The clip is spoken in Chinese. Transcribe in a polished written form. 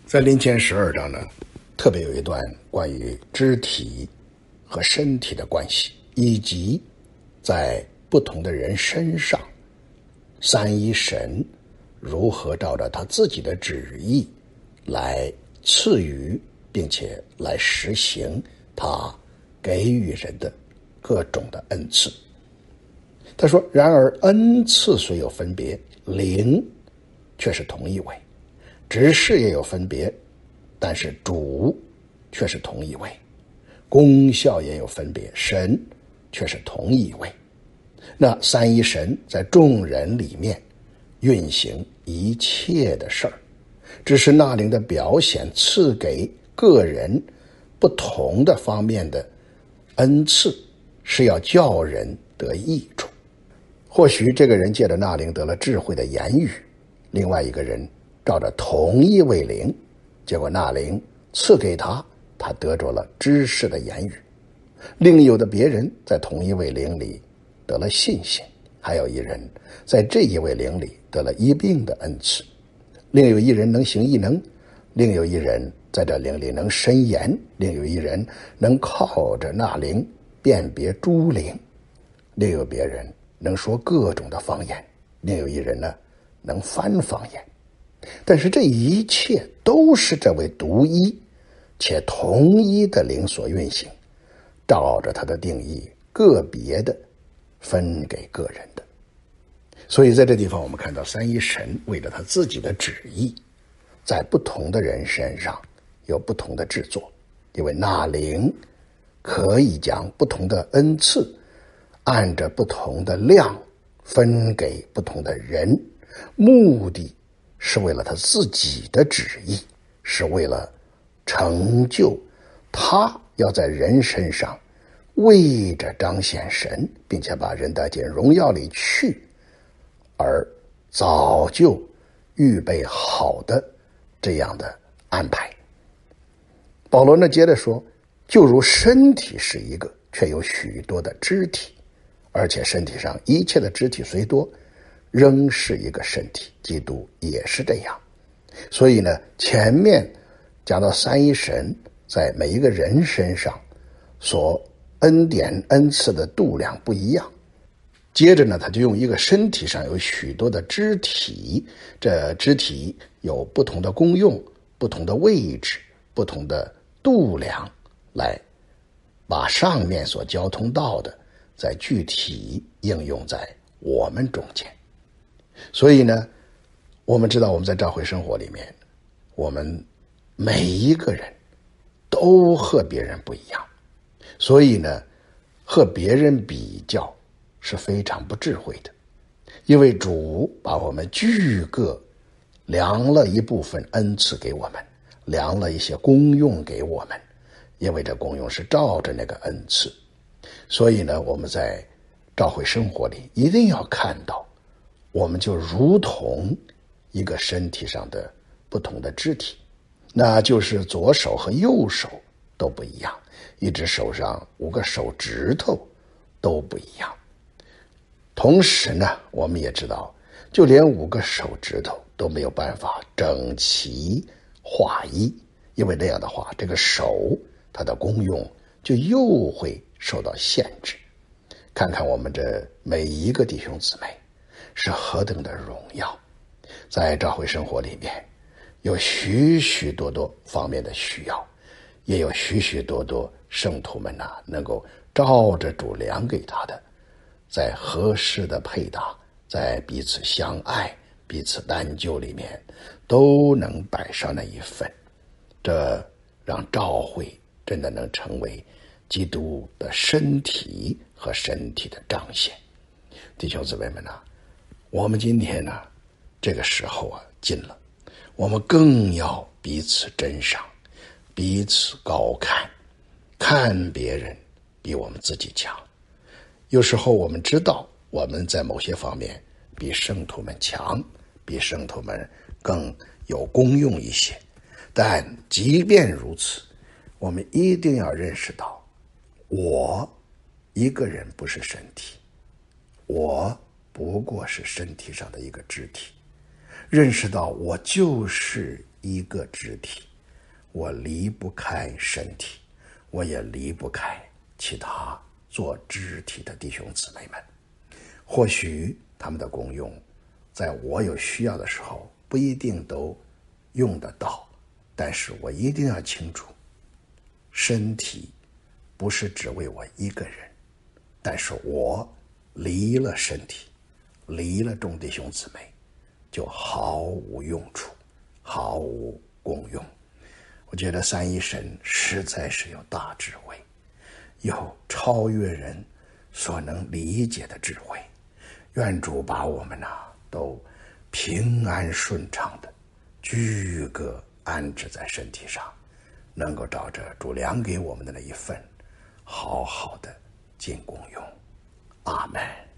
在林前12章呢，特别有一段关于肢体和身体的关系，以及在不同的人身上，三一神如何照着他自己的旨意来赐予，并且来实行他给予人的各种的恩赐。他说，然而恩赐虽有分别，灵却是同一位，执事也有分别，但是主却是同一位，功效也有分别，神却是同一位。那三一神在众人里面运行一切的事儿，只是那灵的表现赐给个人不同的方面的恩赐，是要叫人得益处。或许这个人借着那灵得了智慧的言语，另外一个人照着同一位灵，结果那灵赐给他，他得着了知识的言语。另有的别人在同一位灵里得了信心，还有一人在这一位灵里得了医病的恩赐，另有一人能行异能，另有一人在这灵里能申言，另有一人能靠着那灵辨别诸灵，另有别人能说各种的方言，另有一人呢能翻方言。但是这一切都是这位独一且同一的灵所运行，照着他的定义个别的分给个人的。所以在这地方我们看到三一神为了他自己的旨意，在不同的人身上有不同的制作，因为那灵可以将不同的恩赐按着不同的量分给不同的人，目的是为了他自己的旨意，是为了成就他要在人身上为着彰显神，并且把人带进荣耀里去，而早就预备好的这样的安排。保罗呢接着说，就如身体是一个，却有许多的肢体，而且身体上一切的肢体虽多，仍是一个身体，基督也是这样。所以呢，前面讲到三一神在每一个人身上所恩典恩赐的度量不一样，接着呢他就用一个身体上有许多的肢体，这肢体有不同的功用，不同的位置，不同的度量，来把上面所交通到的在具体应用在我们中间。所以呢，我们知道我们在教会生活里面，我们每一个人都和别人不一样，所以呢，和别人比较是非常不智慧的。因为主把我们俱各量了一部分恩赐给我们，量了一些功用给我们，因为这功用是照着那个恩赐。所以呢，我们在教会生活里一定要看到，我们就如同一个身体上的不同的肢体，那就是左手和右手都不一样，一只手上5个手指头都不一样。同时呢，我们也知道，就连5个手指头都没有办法整齐划一，因为那样的话，这个手它的功用就又会受到限制。看看我们这每一个弟兄姊妹是何等的荣耀，在教会生活里面有许许多多方面的需要，也有许许多多圣徒们能够照着主量给他的，在合适的配搭，在彼此相爱彼此担救里面都能摆上那一份，这让教会真的能成为基督的身体和身体的彰显。弟兄姊妹们我们今天这个时候近了，我们更要彼此珍赏，彼此高看，看别人比我们自己强。有时候我们知道我们在某些方面比圣徒们强，比圣徒们更有功用一些，但即便如此，我们一定要认识到，我一个人不是身体，我不过是身体上的一个肢体，认识到我就是一个肢体，我离不开身体，我也离不开其他做肢体的弟兄姊妹们。或许他们的功用在我有需要的时候不一定都用得到，但是我一定要清楚，身体不是只为我一个人，但是我离了身体，离了众弟兄姊妹，就毫无用处，毫无功用。我觉得三一神实在是有大智慧，有超越人所能理解的智慧。愿主把我们都平安顺畅的居个安置在身体上，能够照着主粮给我们的那一份好好的尽功用。阿们。